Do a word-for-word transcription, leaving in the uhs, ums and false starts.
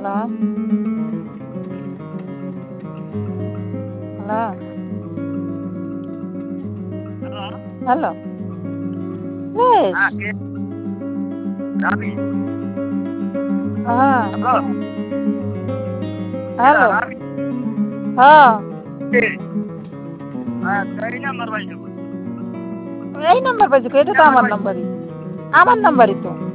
Hello hello hello ವೇಶ್ ಹಾ hello ಹಾ कई नंबर पाहिजे यही नंबर पाहिजे का? येतो आम्हाला नंबर आम्हाला नंबर येतो